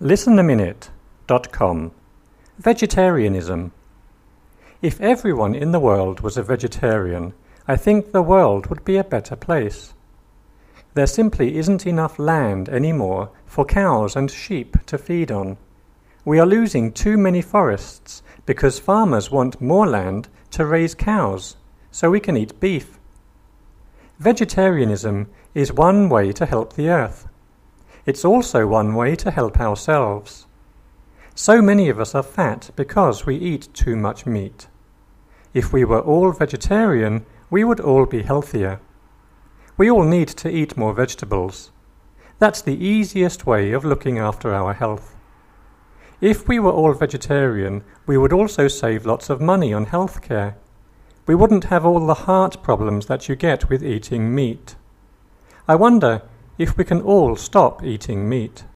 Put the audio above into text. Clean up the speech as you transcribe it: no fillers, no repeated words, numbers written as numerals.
ListenAminute.com. Vegetarianism. If everyone in the world was a vegetarian, I think the world would be a better place. There simply isn't enough land anymore for cows and sheep to feed on. We are losing too many forests because farmers want more land to raise cows, so we can eat beef. Vegetarianism is one way to help the earth. It's also one way to help ourselves. So many of us are fat because we eat too much meat. If we were all vegetarian, we would all be healthier. We all need to eat more vegetables. That's the easiest way of looking after our health. If we were all vegetarian, we would also save lots of money on health care. We wouldn't have all the heart problems that you get with eating meat. I wonder if we can all stop eating meat.